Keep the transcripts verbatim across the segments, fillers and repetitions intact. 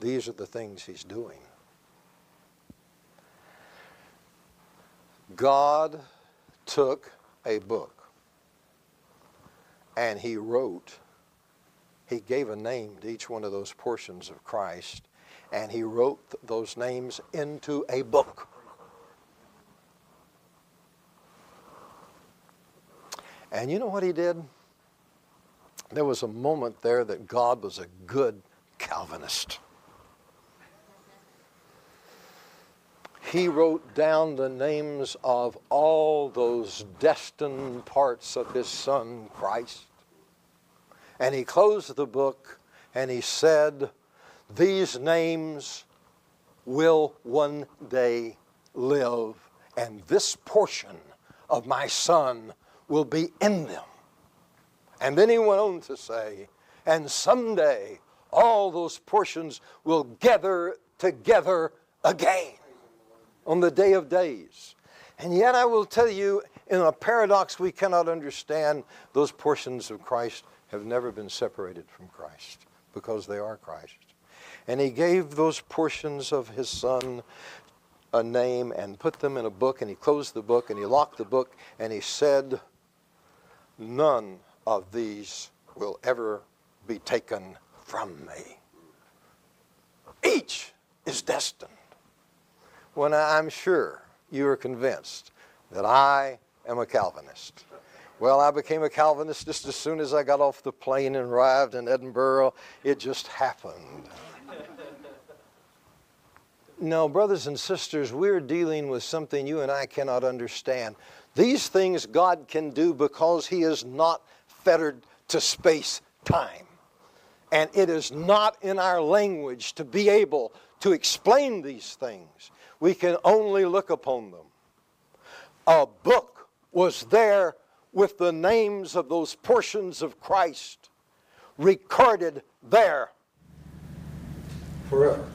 these are the things he's doing. God took a book and he wrote, he gave a name to each one of those portions of Christ, and he wrote those names into a book. And you know what he did? There was a moment there that God was a good Calvinist. He wrote down the names of all those destined parts of his Son, Christ. And he closed the book and he said, these names will one day live, and this portion of my Son will be in them. And then he went on to say, and someday all those portions will gather together again on the day of days. And yet I will tell you, in a paradox we cannot understand, those portions of Christ have never been separated from Christ because they are Christ. And he gave those portions of his Son a name and put them in a book, and he closed the book and he locked the book and he said, none of these will ever be taken from me. Each is destined. When I'm sure you are convinced that I am a Calvinist. Well, I became a Calvinist just as soon as I got off the plane and arrived in Edinburgh. It just happened. No, brothers and sisters, we're dealing with something you and I cannot understand. These things God can do because he is not fettered to space-time. And it is not in our language to be able to explain these things. We can only look upon them. A book was there with the names of those portions of Christ recorded there forever.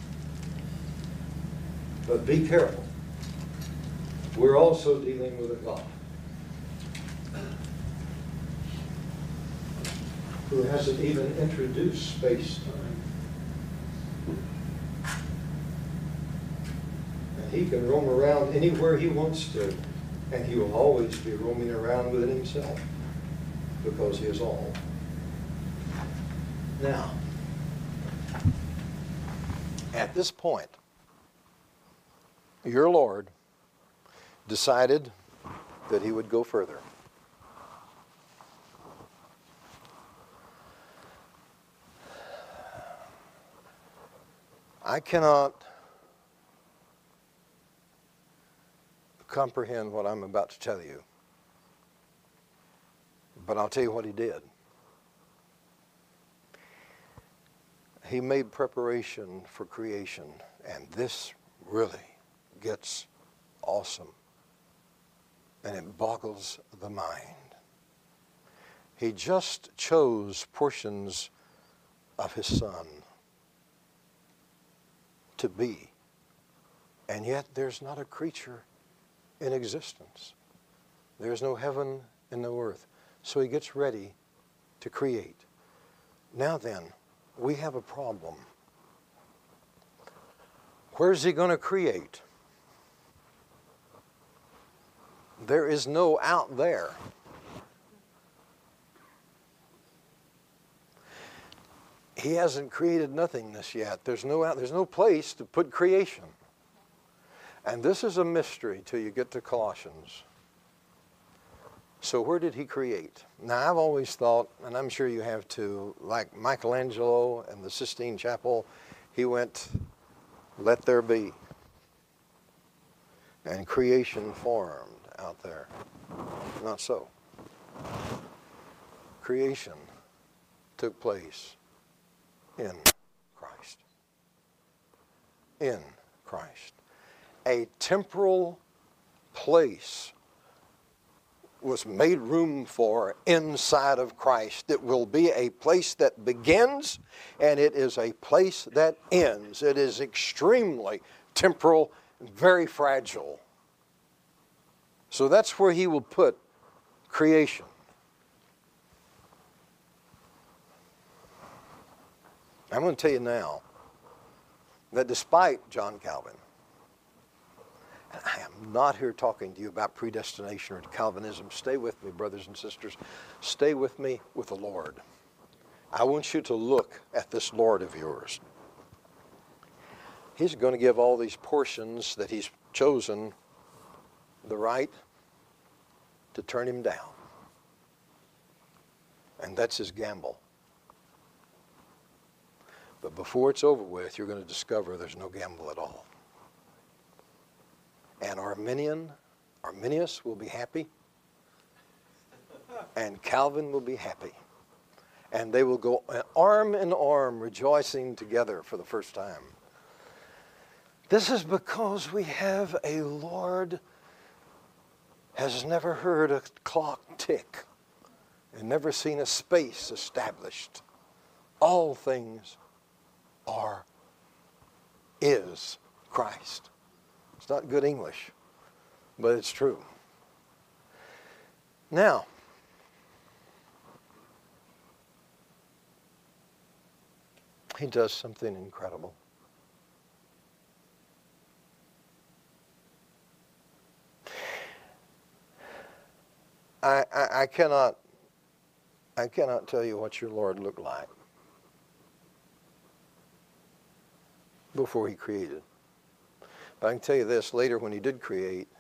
But be careful. We're also dealing with a God who hasn't even introduced space-time. And he can roam around anywhere he wants to, and he will always be roaming around within himself because he is all. Now, at this point, your Lord decided that he would go further. I cannot comprehend what I'm about to tell you, but I'll tell you what he did. He made preparation for creation, and this really gets awesome, and it boggles the mind. He just chose portions of his Son to be, and yet there's not a creature in existence. There's no heaven and no earth. So he gets ready to create. Now then, we have a problem. Where's he going to create? There is no out there. He hasn't created nothingness yet. There's no out, there's no place to put creation. And this is a mystery till you get to Colossians. So where did he create? Now I've always thought, and I'm sure you have too, like Michelangelo and the Sistine Chapel, he went, let there be. And creation formed out there. Not so. Creation took place in Christ. In Christ. A temporal place was made room for inside of Christ. It will be a place that begins, and it is a place that ends. It is extremely temporal and very fragile. So that's where he will put creation. I'm going to tell you now, that despite John Calvin, and I am not here talking to you about predestination or Calvinism. Stay with me, brothers and sisters. Stay with me with the Lord. I want you to look at this Lord of yours. He's going to give all these portions that he's chosen the right to turn him down. And that's his gamble. But before it's over with, you're going to discover there's no gamble at all. And Arminian, Arminius will be happy, and Calvin will be happy. And they will go arm in arm, rejoicing together for the first time. This is because we have a Lord has never heard a clock tick and never seen a space established. All things are, is Christ. It's not good English, but it's true. Now, he does something incredible. I, I, I cannot I cannot tell you what your Lord looked like before he created. But I can tell you this, later when he did create,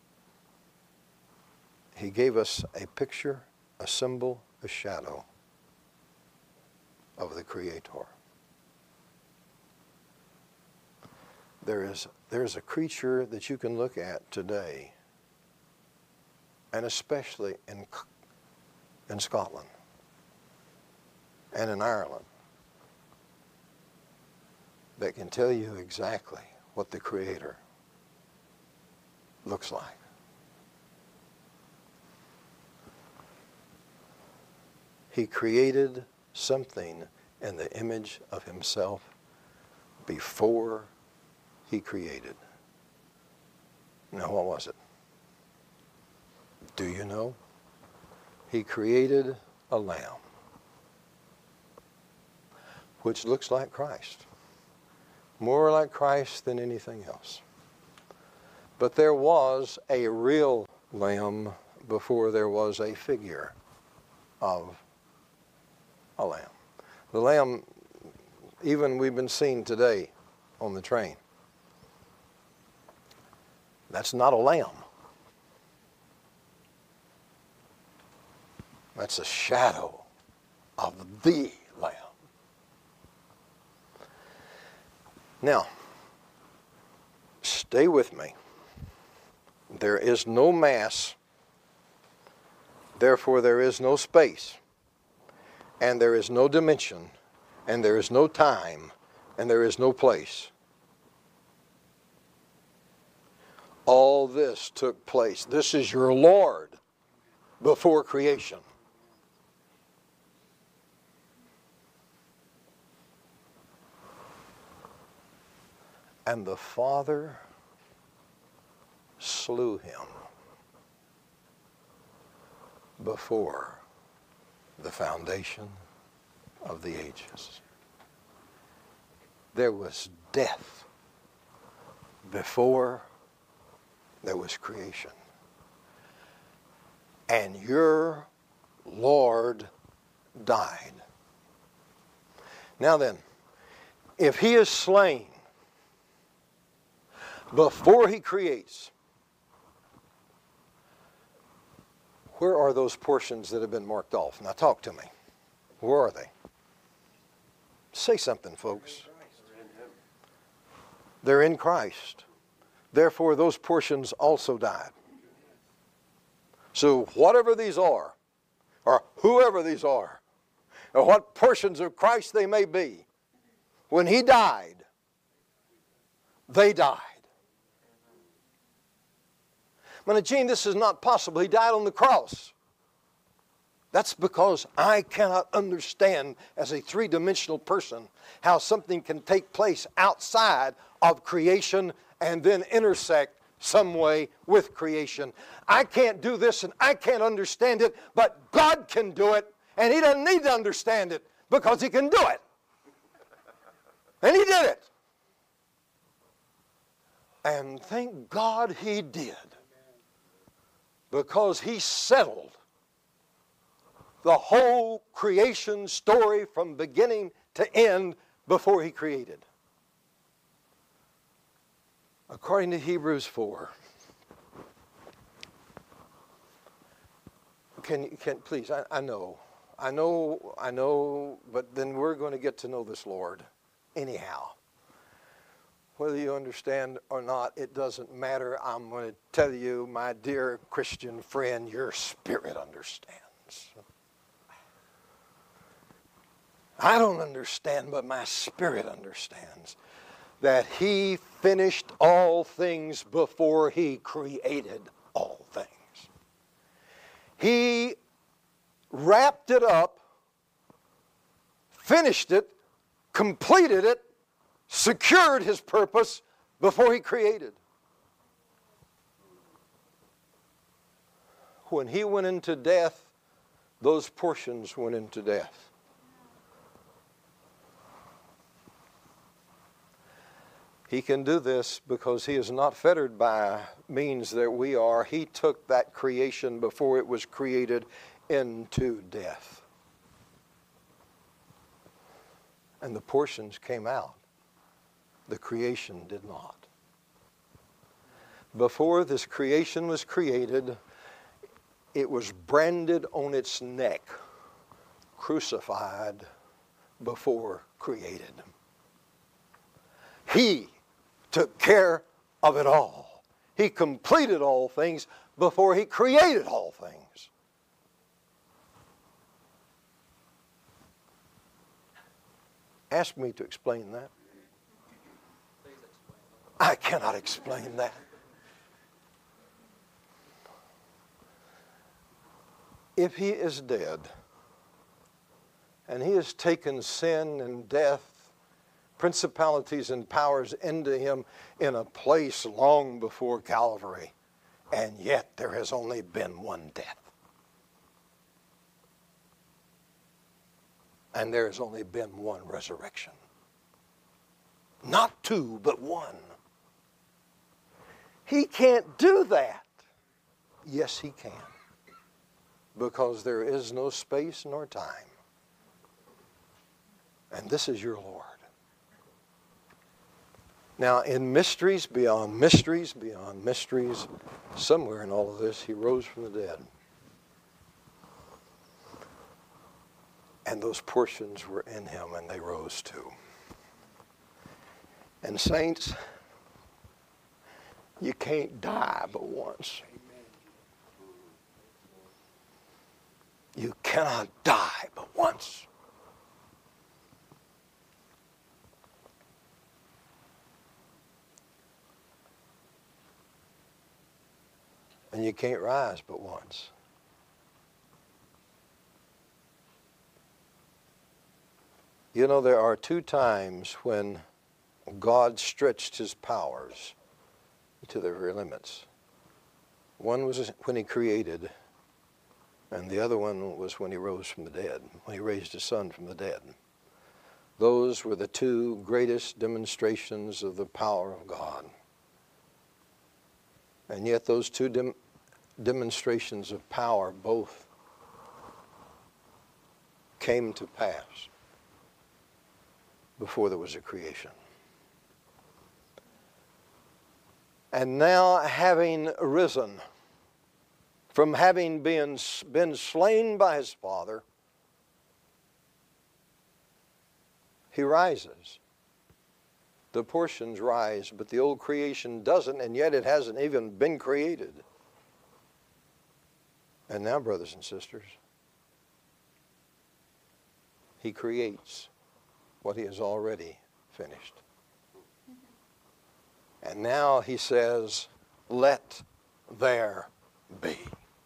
he gave us a picture, a symbol, a shadow of the Creator. There is, there's a creature that you can look at today, and especially in, in Scotland and in Ireland, that can tell you exactly what the Creator looks like. He created something in the image of himself before he created. Now, what was it? Do you know? He created a lamb, which looks like Christ. More like Christ than anything else. But there was a real lamb before there was a figure of a lamb. The lamb, even we've been seeing today on the train, that's not a lamb. That's a shadow of the lamb. Now, stay with me. There is no mass, therefore there is no space, and there is no dimension, and there is no time, and there is no place. All this took place. This is your Lord before creation. And the Father slew him before the foundation of the ages. There was death before there was creation. And your Lord died. Now then, if he is slain before he creates, where are those portions that have been marked off? Now talk to me. Where are they? Say something, folks. They're in Christ. Therefore, those portions also died. So whatever these are, or whoever these are, or what portions of Christ they may be, when he died, they died. But Gene, this is not possible. He died on the cross. That's because I cannot understand as a three-dimensional person how something can take place outside of creation and then intersect some way with creation. I can't do this and I can't understand it, but God can do it, and he doesn't need to understand it because he can do it. And he did it. And thank God he did, because he settled the whole creation story from beginning to end before he created. According to Hebrews four. Can you, can, please, I, I know, I know, I know, but then we're going to get to know this Lord anyhow. Whether you understand or not, it doesn't matter. I'm going to tell you, my dear Christian friend, your spirit understands. I don't understand, but my spirit understands that he finished all things before he created all things. He wrapped it up, finished it, completed it, secured his purpose before he created. When he went into death, those portions went into death. He can do this because he is not fettered by means that we are. He took that creation before it was created into death. And the portions came out. The creation did not. Before this creation was created, it was branded on its neck, crucified before created. He took care of it all. He completed all things before he created all things. Ask me to explain that. I cannot explain that. If he is dead, and he has taken sin and death, principalities and powers into him in a place long before Calvary, and yet there has only been one death. And there has only been one resurrection. Not two, but one. He can't do that. Yes, he can. Because there is no space nor time. And this is your Lord. Now, in mysteries beyond mysteries beyond mysteries, somewhere in all of this, he rose from the dead. And those portions were in him, and they rose too. And saints, you can't die but once. You cannot die but once. And you can't rise but once. You know, there are two times when God stretched his powers to their very limits. One was when he created, and the other one was when he rose from the dead, when he raised his son from the dead. Those were the two greatest demonstrations of the power of God. And yet those two dem- demonstrations of power both came to pass before there was a creation. And now, having risen from having been, been slain by his Father, he rises. The portions rise, but the old creation doesn't, and yet it hasn't even been created. And now, brothers and sisters, he creates what he has already finished. And now he says, let there be.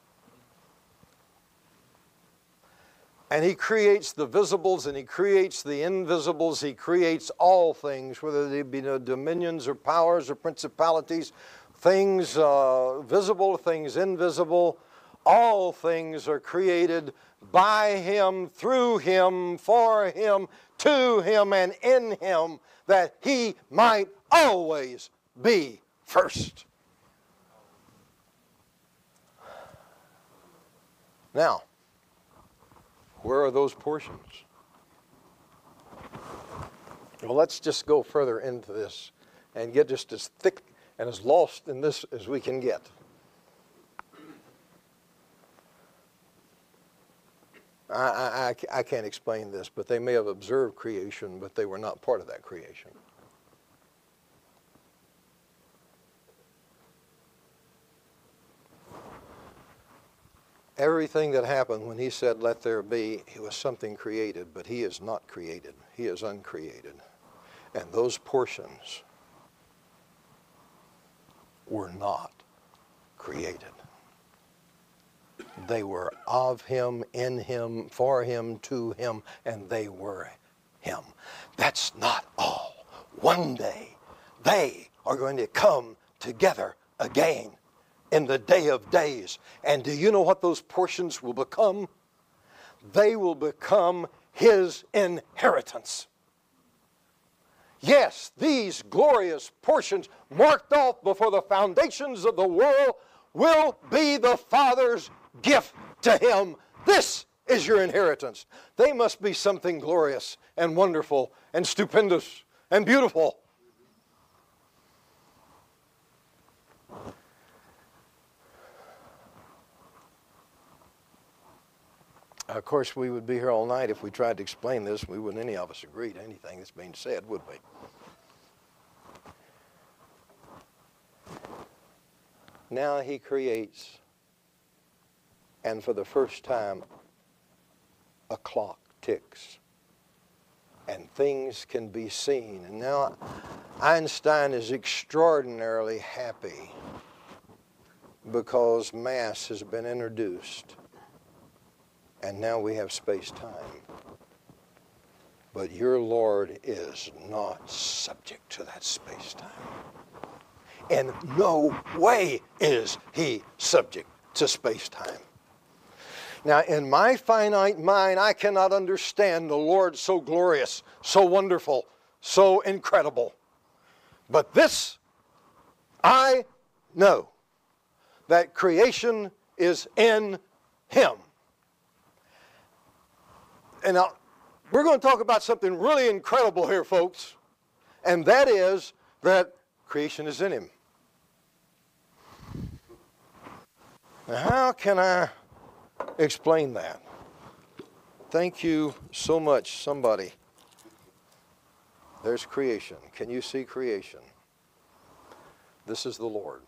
And he creates the visibles and he creates the invisibles. He creates all things, whether they be no dominions or powers or principalities, things uh, visible, things invisible. All things are created by him, through him, for him, to him, and in him, that he might always be first. Now, where are those portions? Well, let's just go further into this and get just as thick and as lost in this as we can get. I, I, I can't explain this, but they may have observed creation, but they were not part of that creation. Everything that happened when he said, let there be, it was something created, but he is not created. He is uncreated. And those portions were not created. They were of him, in him, for him, to him, and they were him. That's not all. One day, they are going to come together again in the day of days. And do you know what those portions will become? They will become his inheritance. Yes, these glorious portions marked off before the foundations of the world will be the Father's gift to him. This is your inheritance. They must be something glorious and wonderful and stupendous and beautiful. Of course, we would be here all night if we tried to explain this. We wouldn't any of us agree to anything that's being said, would we? Now he creates, and for the first time, a clock ticks, and things can be seen. And now Einstein is extraordinarily happy because mass has been introduced. And now we have space-time. But your Lord is not subject to that space-time. In no way is he subject to space-time. Now, in my finite mind, I cannot understand the Lord so glorious, so wonderful, so incredible. But this, I know, that creation is in him. And now, we're going to talk about something really incredible here, folks. And that is that creation is in him. Now, how can I explain that? Thank you so much, somebody. There's creation. Can you see creation? This is the Lord.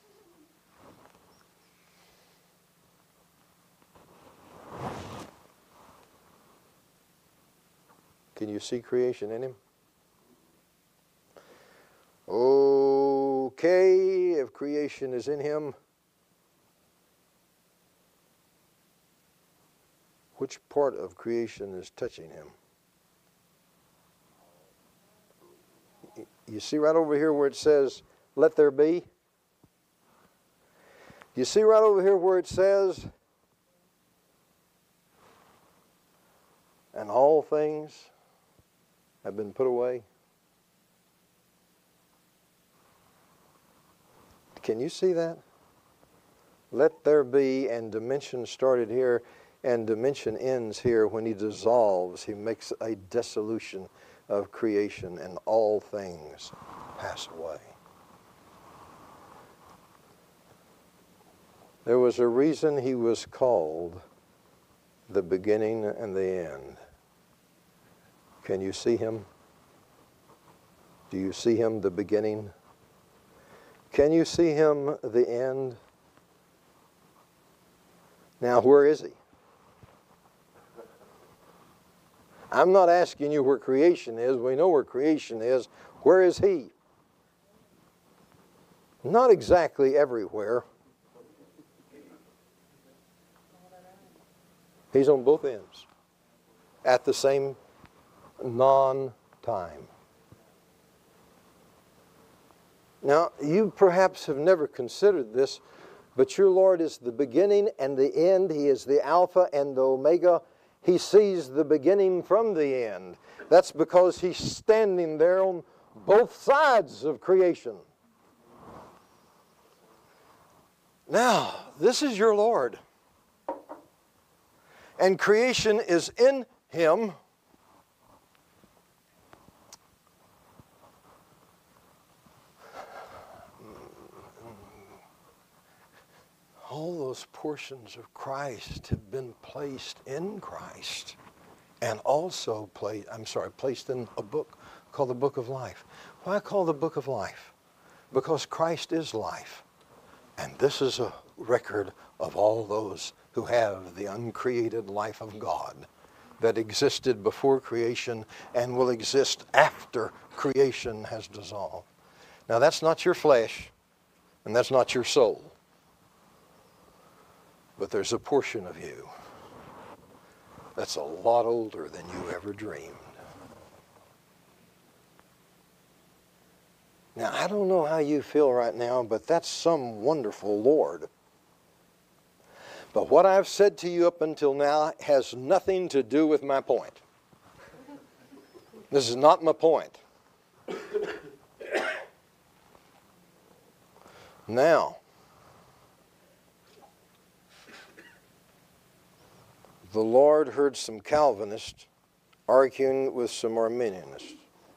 Can you see creation in him? Okay, if creation is in him, which part of creation is touching him? You see right over here where it says, let there be? You see right over here where it says, and all things have been put away? Can you see that? Let there be, and dimension started here, and dimension ends here. When he dissolves, he makes a dissolution of creation, and all things pass away. There was a reason he was called the beginning and the end. Can you see him? Do you see him, the beginning? Can you see him, the end? Now, where is he? I'm not asking you where creation is. We know where creation is. Where is he? Not exactly everywhere. He's on both ends at the same non-time. Now, you perhaps have never considered this, but your Lord is the beginning and the end. He is the Alpha and the Omega. He sees the beginning from the end. That's because he's standing there on both sides of creation. Now, this is your Lord. And creation is in Him. All those portions of Christ have been placed in Christ and also placed, I'm sorry, placed in a book called the Book of Life. Why call the Book of Life? Because Christ is life. And this is a record of all those who have the uncreated life of God that existed before creation and will exist after creation has dissolved. Now that's not your flesh and that's not your soul. But there's a portion of you that's a lot older than you ever dreamed. Now, I don't know how you feel right now, but that's some wonderful Lord. But what I've said to you up until now has nothing to do with my point. This is not my point. Now, the Lord heard some Calvinists arguing with some Arminianists.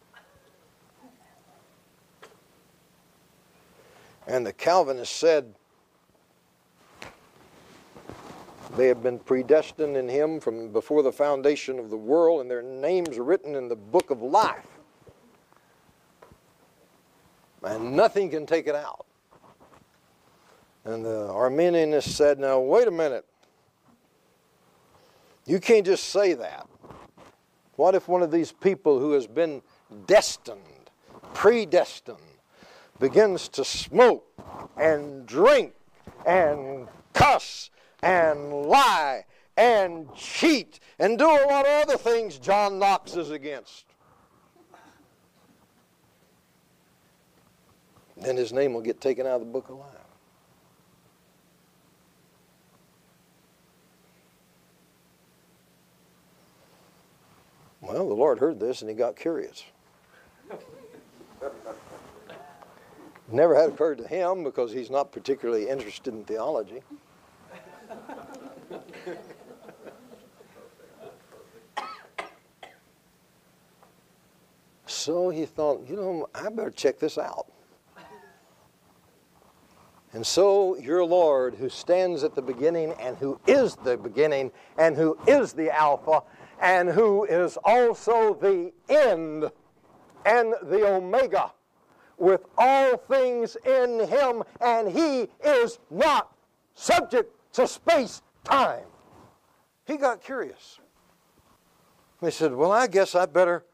And the Calvinists said they have been predestined in Him from before the foundation of the world, and their names are written in the book of life. And nothing can take it out. And the Arminianists said, now wait a minute. You can't just say that. What if one of these people who has been destined, predestined, begins to smoke and drink and cuss and lie and cheat and do a lot of other things John Knox is against? Then his name will get taken out of the book of life. Well, the Lord heard this and He got curious. Never had occurred to Him because He's not particularly interested in theology. So He thought, you know, I better check this out. And so your Lord, who stands at the beginning and who is the beginning and who is the Alpha and who is also the end and the Omega, with all things in Him, and He is not subject to space-time. He got curious. He said, well, I guess I better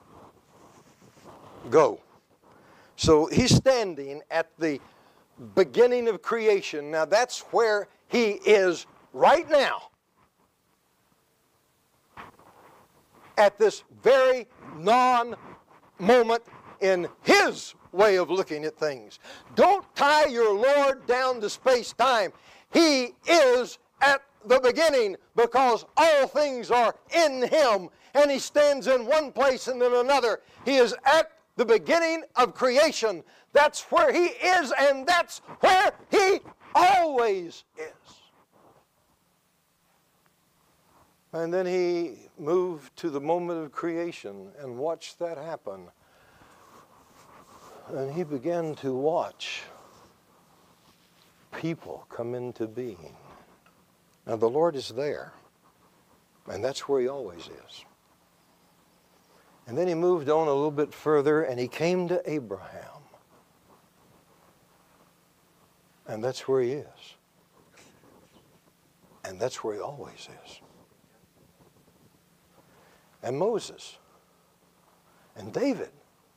go. So He's standing at the beginning of creation. Now that's where He is right now. At this very non-moment in His way of looking at things. Don't tie your Lord down to space-time. He is at the beginning because all things are in Him, and He stands in one place and then another. He is at the beginning of creation. That's where He is, and that's where He always is. And then He moved to the moment of creation and watched that happen. And He began to watch people come into being. Now the Lord is there, and that's where He always is. And then He moved on a little bit further, and He came to Abraham. And that's where He is. And that's where He always is. And Moses, and David.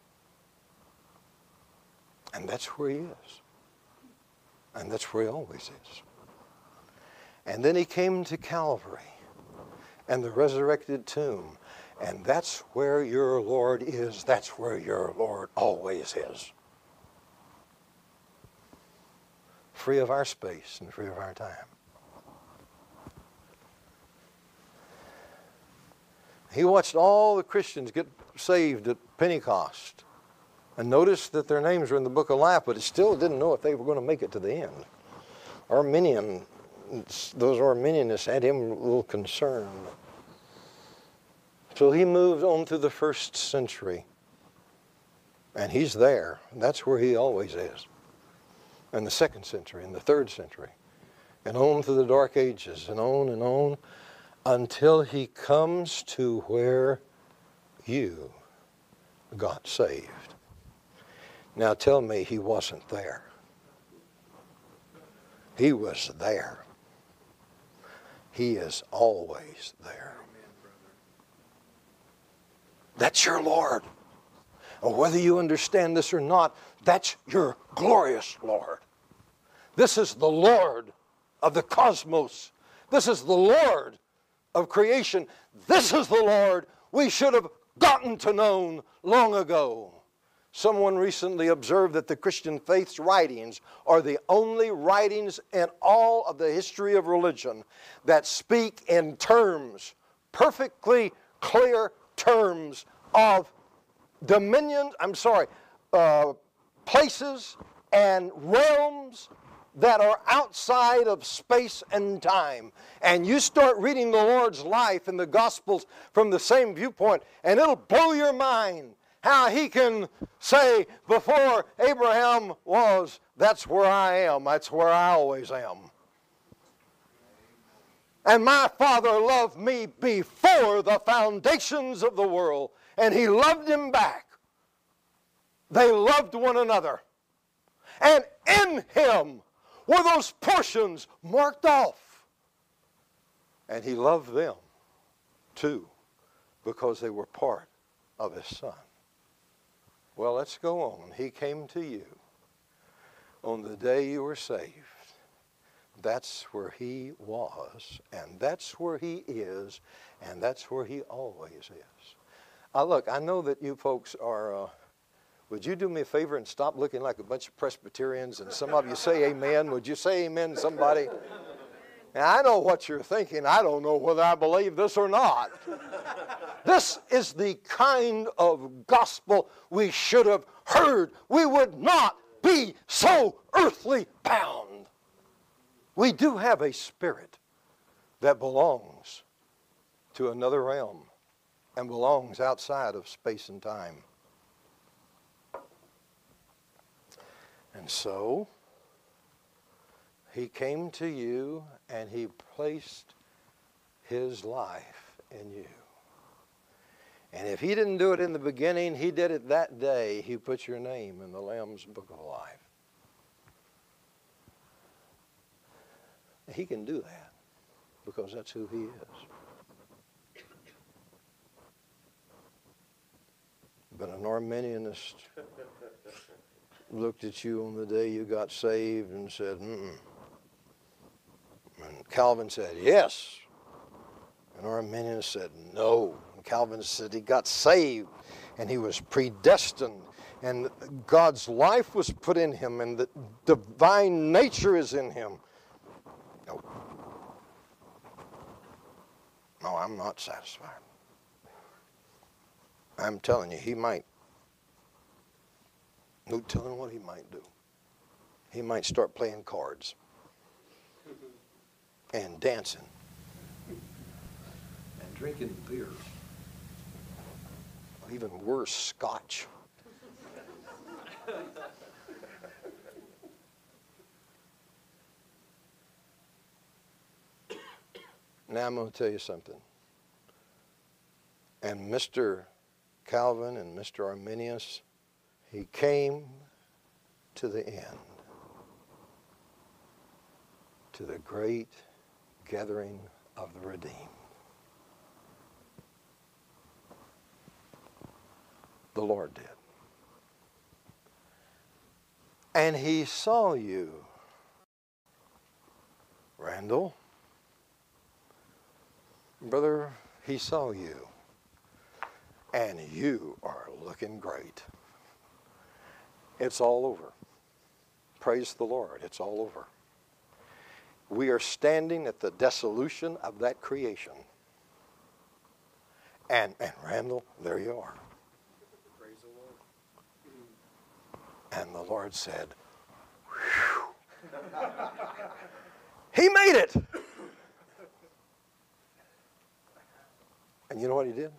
And that's where He is. And that's where He always is. And then He came to Calvary and the resurrected tomb. And that's where your Lord is. That's where your Lord always is. Free of our space and free of our time. He watched all the Christians get saved at Pentecost and noticed that their names were in the book of life, but He still didn't know if they were going to make it to the end. Arminian, those Arminianists had him a little concerned. So he moved on to the first century. And he's there. That's where he always is. And the second century, and the third century. And on through the Dark Ages, and on and on, until he comes to where you got saved. Now tell me he wasn't there. He was there. He is always there. That's your Lord. And whether you understand this or not, that's your glorious Lord. This is the Lord of the cosmos. This is the Lord of creation. This is the Lord we should have gotten to know long ago. Someone recently observed that the Christian faith's writings are the only writings in all of the history of religion that speak in terms, perfectly clear terms of dominion, I'm sorry, uh, places and realms that are outside of space and time. And you start reading the Lord's life in the Gospels from the same viewpoint, and it'll blow your mind how he can say, before Abraham was, that's where I am. That's where I always am. And my Father loved me before the foundations of the world, and he loved him back. They loved one another. And in him were those portions marked off. And he loved them too, because they were part of his Son. Well, let's go on. He came to you on the day you were saved. That's where he was, and that's where he is, and that's where he always is. Uh, look, I know that you folks are, uh, would you do me a favor and stop looking like a bunch of Presbyterians, and some of you say amen. Would you say amen, somebody? Now, I know what you're thinking. I don't know whether I believe this or not. This is the kind of gospel we should have heard. We would not be so earthly bound. We do have a spirit that belongs to another realm and belongs outside of space and time. And so, he came to you and he placed his life in you. And if he didn't do it in the beginning, he did it that day. He put your name in the Lamb's Book of Life. He can do that because that's who he is. But an Arminianist looked at you on the day you got saved and said, mm-mm. And Calvin said, yes. And Arminianist said, no. And Calvin said he got saved and he was predestined and God's life was put in him and the divine nature is in him. No. No, I'm not satisfied. I'm telling you, he might. No telling what he might do. He might start playing cards and dancing and drinking beer. Or even worse, scotch. Now I'm going to tell you something. And Mister Calvin and Mister Arminius, he came to the end, to the great gathering of the redeemed. The Lord did. And he saw you, Randall. Brother, he saw you. And you are looking great. It's all over. Praise the Lord. It's all over. We are standing at the dissolution of that creation. And, and Randall, there you are. Praise the Lord. And the Lord said, whew. He made it. And you know what he did?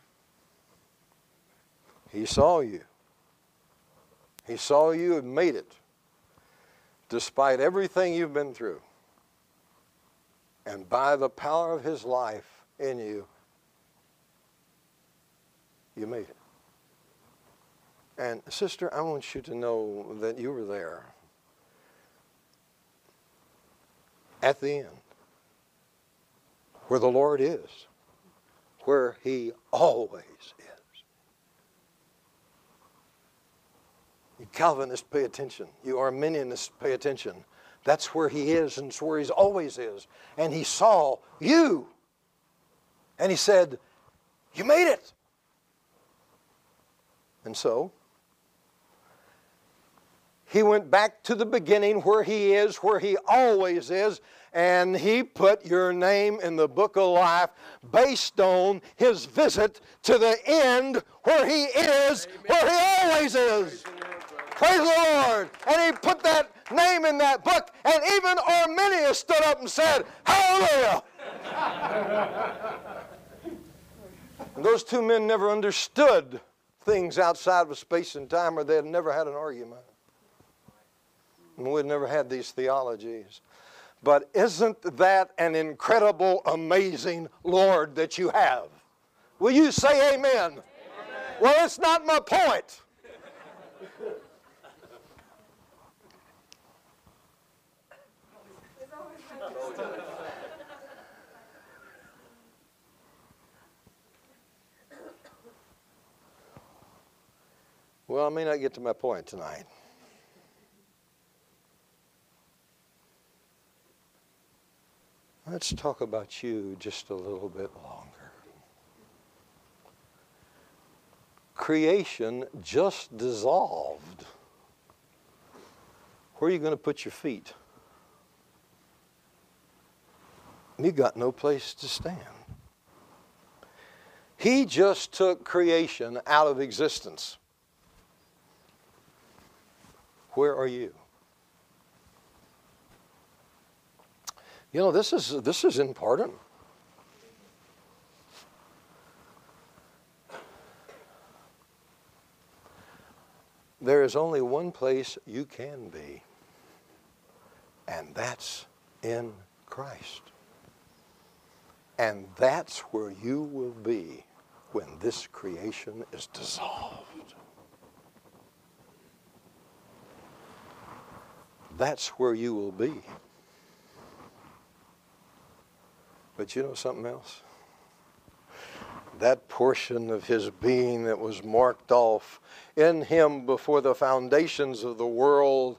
He saw you. He saw you and made it, despite everything you've been through. And by the power of his life in you, you made it. And sister, I want you to know that you were there at the end, where the Lord is, where he always is. You Calvinists, pay attention. You Arminianists, pay attention. That's where he is, and it's where he always is. And he saw you. And he said, you made it. And so, he went back to the beginning where he is, where he always is, and he put your name in the book of life based on his visit to the end where he is, Amen. Where he always is. Praise the Lord. And he put that name in that book, and even Arminius stood up and said, hallelujah. And those two men never understood things outside of space and time, or they had never had an argument. And we'd never had these theologies. But isn't that an incredible, amazing Lord that you have? Will you say amen? Amen. Well, it's not my point. Well, I may not get to my point tonight. Let's talk about you just a little bit longer. Creation just dissolved. Where are you going to put your feet? You got no place to stand. He just took creation out of existence. Where are you? You know, this is, this is important. There is only one place you can be, and that's in Christ. And that's where you will be when this creation is dissolved. That's where you will be. But you know something else? That portion of his being that was marked off in him before the foundations of the world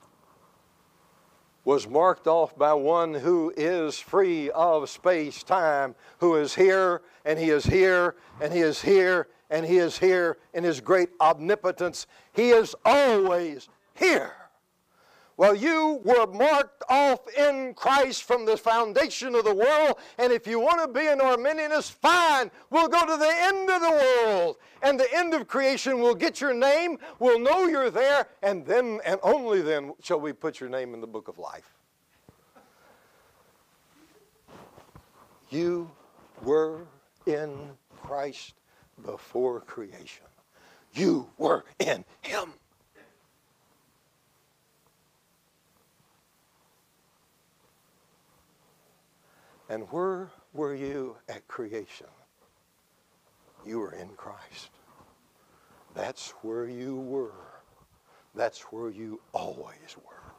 was marked off by one who is free of space, time, who is here, and he is here, and he is here, and he is here in his great omnipotence. He is always here. Well, you were marked off in Christ from the foundation of the world, and if you want to be an Arminianist, fine. We'll go to the end of the world, and the end of creation will get your name, we'll know you're there, and then and only then shall we put your name in the book of life. You were in Christ before creation. You were in Him. And where were you at creation? You were in Christ. That's where you were. That's where you always were.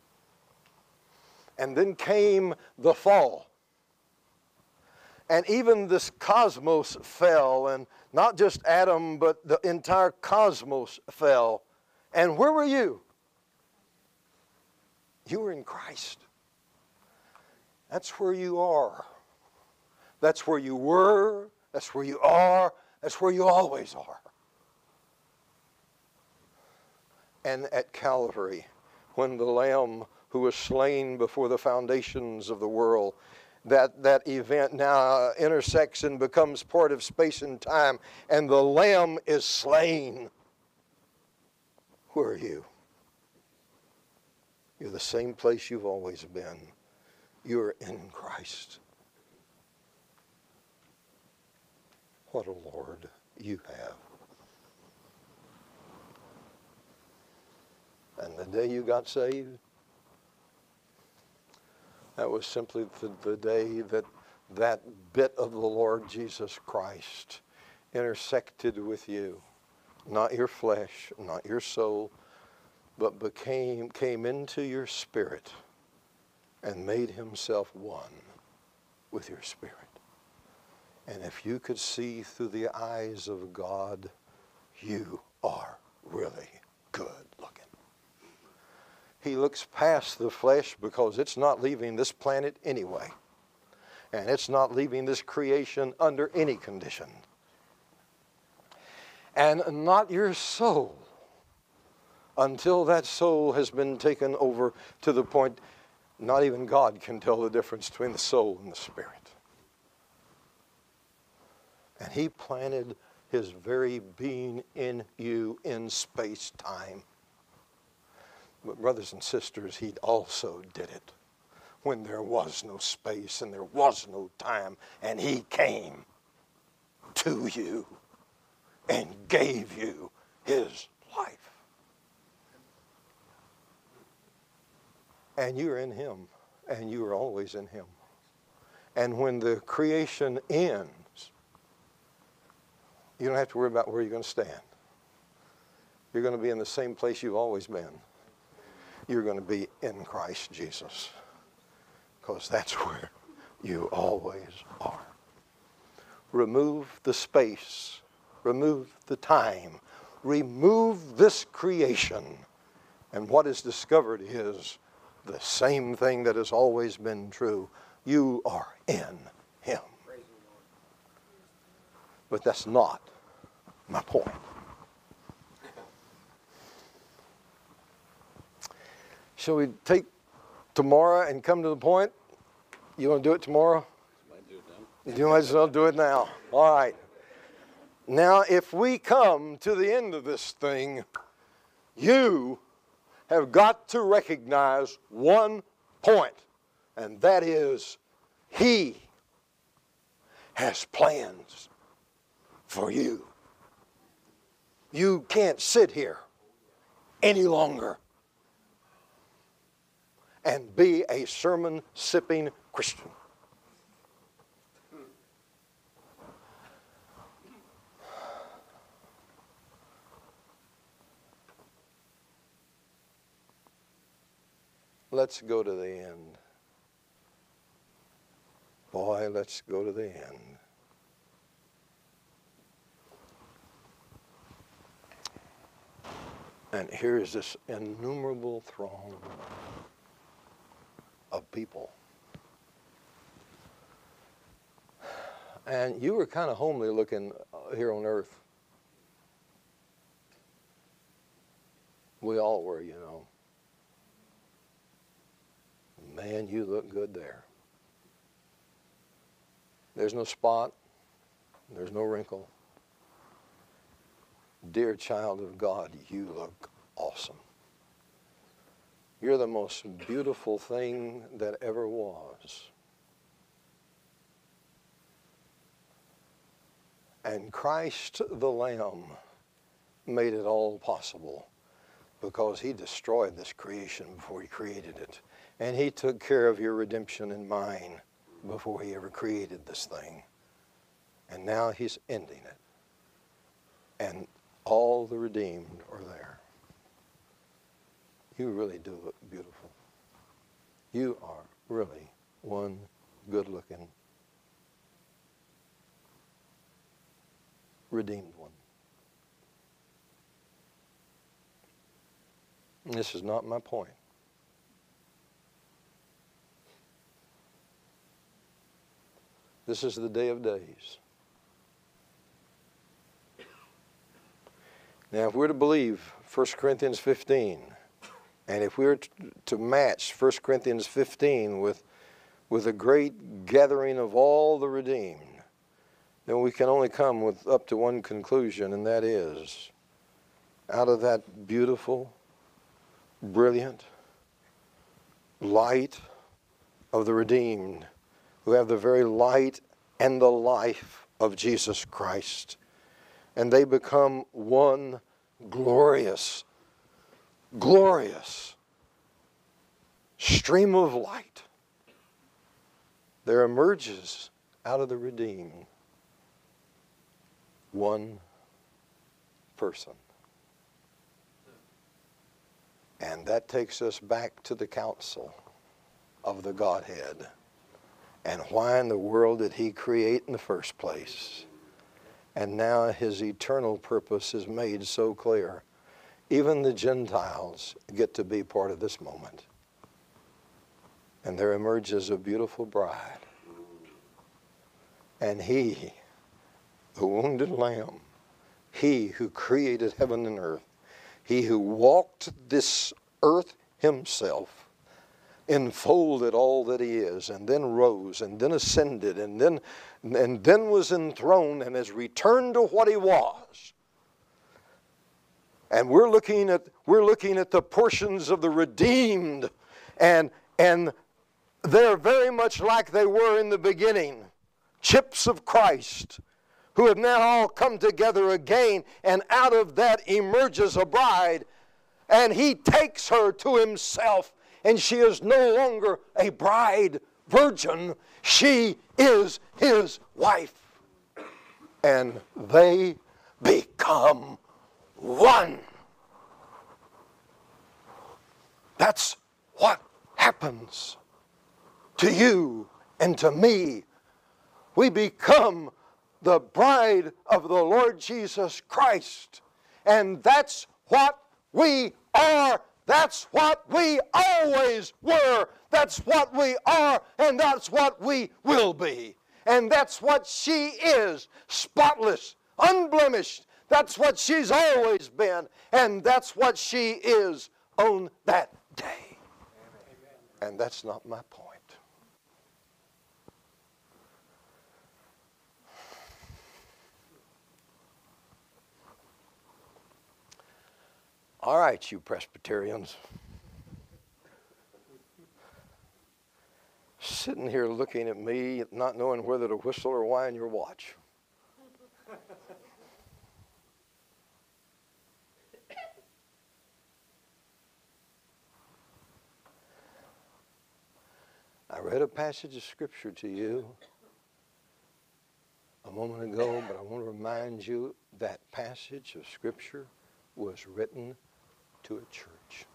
And then came the fall. And even this cosmos fell, and not just Adam, but the entire cosmos fell. And where were you? You were in Christ. That's where you are. That's where you were. That's where you are. That's where you always are. And at Calvary, when the Lamb who was slain before the foundations of the world, that, that event now intersects and becomes part of space and time, and the Lamb is slain. Where are you? You're the same place you've always been. you're in Christ. What a Lord you have. And the day you got saved, that was simply the, the day that that bit of the Lord Jesus Christ intersected with you. Not your flesh, not your soul, but became came into your spirit and made himself one with your spirit. And if you could see through the eyes of God, you are really good looking. He looks past the flesh because it's not leaving this planet anyway. And it's not leaving this creation under any condition. And not your soul, until that soul has been taken over to the point not even God can tell the difference between the soul and the spirit. And he planted his very being in you in space-time. But brothers and sisters, he also did it when there was no space and there was no time, and he came to you and gave you his life. And you're in him, and you are always in him. And when the creation ends, you don't have to worry about where you're going to stand. You're going to be in the same place you've always been. You're going to be in Christ Jesus, because that's where you always are. Remove the space. Remove the time. Remove this creation. And what is discovered is the same thing that has always been true. You are in him. But that's not my point. Shall we take tomorrow and come to the point? You want to do it tomorrow? Might do it now. You might as well do it now. All right. Now, if we come to the end of this thing, you have got to recognize one point, and that is he has plans for you. You can't sit here any longer and be a sermon-sipping Christian. Let's go to the end. Boy, let's go to the end. And here's this innumerable throng of people. And you were kind of homely looking here on earth. We all were, you know. Man, you look good there. There's no spot. There's no wrinkle. Dear child of God, you look awesome. You're the most beautiful thing that ever was. And Christ the Lamb made it all possible because he destroyed this creation before he created it. And he took care of your redemption and mine before he ever created this thing. And now he's ending it. And all the redeemed are there. You really do look beautiful. You are really one good-looking, redeemed one. And this is not my point. This is the day of days. Now, if we're to believe First Corinthians fifteen, and if we were to match First Corinthians fifteen with, with a great gathering of all the redeemed, then we can only come with up to one conclusion, and that is, out of that beautiful, brilliant, light, of the redeemed, who have the very light and the life of Jesus Christ. And they become one glorious, glorious stream of light. There emerges out of the redeemed one person. And that takes us back to the council of the Godhead. And why in the world did He create in the first place? And now His eternal purpose is made so clear. Even the Gentiles get to be part of this moment. And there emerges a beautiful bride. And He, the wounded Lamb, He who created heaven and earth, He who walked this earth Himself, enfolded all that He is, and then rose, and then ascended, and then, and then was enthroned, and has returned to what He was. And we're looking at we're looking at the portions of the redeemed, and and they're very much like they were in the beginning, chips of Christ, who have now all come together again, and out of that emerges a bride, and He takes her to Himself, and she is no longer a bride virgin. She is His wife. And they become one. That's what happens to you and to me. We become the bride of the Lord Jesus Christ. And that's what we are. That's what we always were. That's what we are, and that's what we will be. And that's what she is, spotless, unblemished. That's what she's always been, and that's what she is on that day. And that's not my point. All right, you Presbyterians. Sitting here looking at me, not knowing whether to whistle or wind your watch. I read a passage of Scripture to you a moment ago, but I want to remind you that passage of Scripture was written to a church.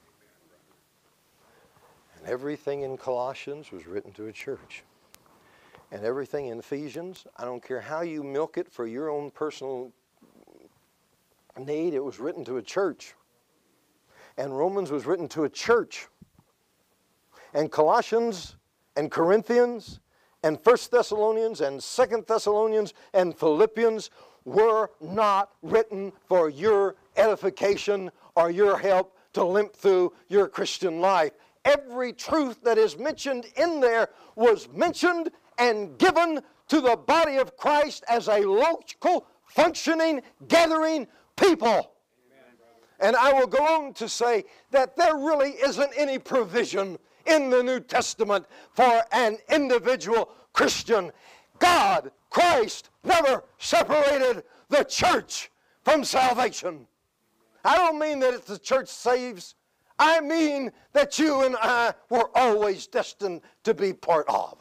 And everything in Colossians was written to a church. And everything in Ephesians, I don't care how you milk it for your own personal need, it was written to a church. And Romans was written to a church. And Colossians and Corinthians and First Thessalonians and Second Thessalonians and Philippians were not written for your edification or your help to limp through your Christian life. Every truth that is mentioned in there was mentioned and given to the body of Christ as a local, functioning, gathering people. Amen. And I will go on to say that there really isn't any provision in the New Testament for an individual Christian. God, Christ, never separated the church from salvation. I don't mean that if the church saves. I mean that you and I were always destined to be part of.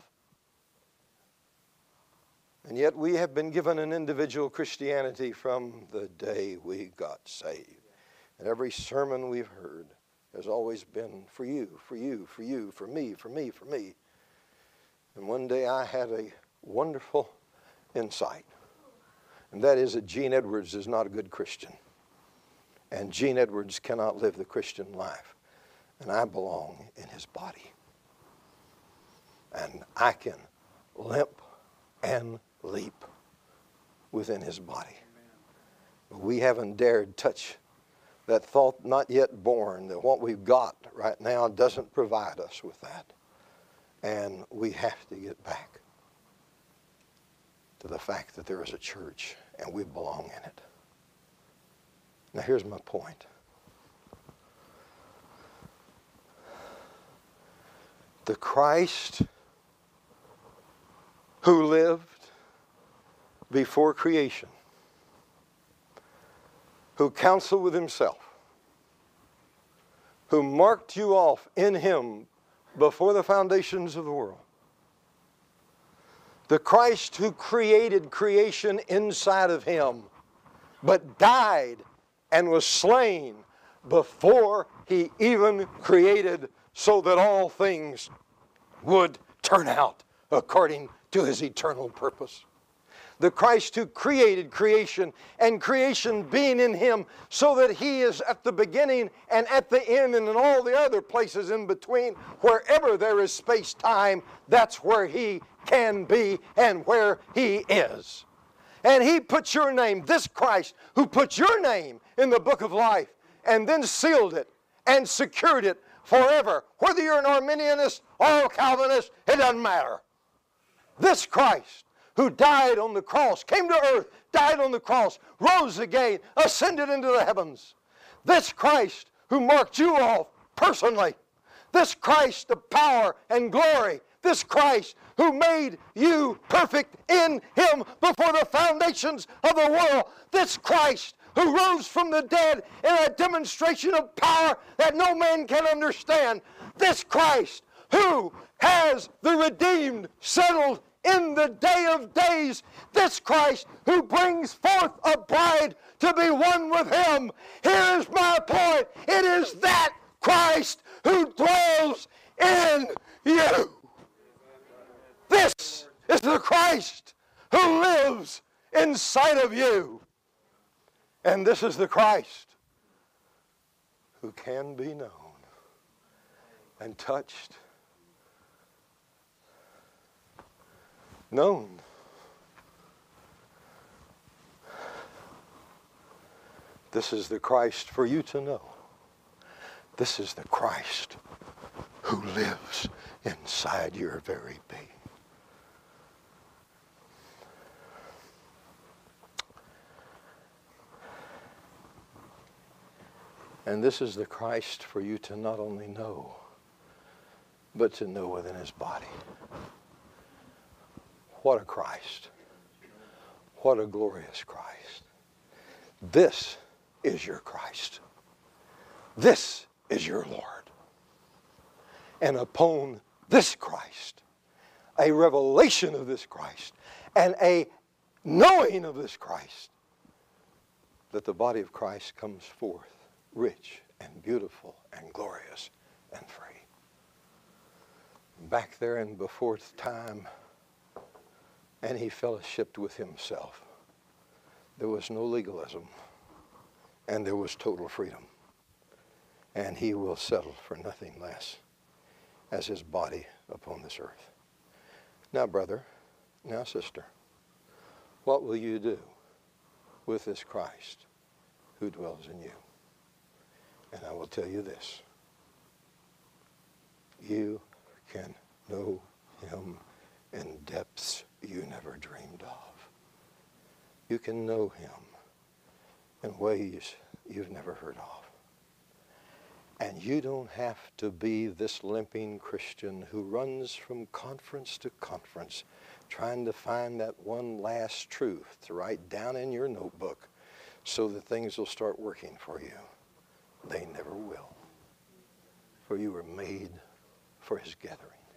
And yet we have been given an individual Christianity from the day we got saved. And every sermon we've heard has always been for you, for you, for you, for me, for me, for me. And one day I had a wonderful insight. And that is that Gene Edwards is not a good Christian. And Gene Edwards cannot live the Christian life. And I belong in his body. And I can limp and leap within his body. But we haven't dared touch that thought not yet born, that what we've got right now doesn't provide us with that. And we have to get back to the fact that there is a church and we belong in it. Now here's my point. The Christ who lived before creation, who counseled with himself, who marked you off in him before the foundations of the world. The Christ who created creation inside of him, but died and was slain before he even created, so that all things would turn out according to his eternal purpose. The Christ who created creation, and creation being in him, so that he is at the beginning and at the end and in all the other places in between. Wherever there is space-time, that's where he can be and where he is. And he put your name, this Christ who put your name in the book of life and then sealed it and secured it forever. Whether you're an Arminianist or a Calvinist, it doesn't matter. This Christ who died on the cross, came to earth, died on the cross, rose again, ascended into the heavens. This Christ who marked you off personally. This Christ of power and glory. This Christ who made you perfect in him before the foundations of the world. This Christ who rose from the dead in a demonstration of power that no man can understand. This Christ who has the redeemed settled in the day of days. This Christ who brings forth a bride to be one with him. Here is my point. It is that Christ who dwells in you. This is the Christ who lives inside of you. And this is the Christ who can be known and touched, known. This is the Christ for you to know. This is the Christ who lives inside your very being. And this is the Christ for you to not only know, but to know within his body. What a Christ. What a glorious Christ. This is your Christ. This is your Lord. And upon this Christ, a revelation of this Christ, and a knowing of this Christ, that the body of Christ comes forth rich and beautiful and glorious and free. Back there in before time, and he fellowshipped with himself. There was no legalism, and there was total freedom. And he will settle for nothing less as his body upon this earth. Now, brother, now, sister, what will you do with this Christ who dwells in you? And I will tell you this. You can know him in depths you never dreamed of. You can know him in ways you've never heard of. And you don't have to be this limping Christian who runs from conference to conference trying to find that one last truth to write down in your notebook so that things will start working for you. They never will. For you were made for his gathering.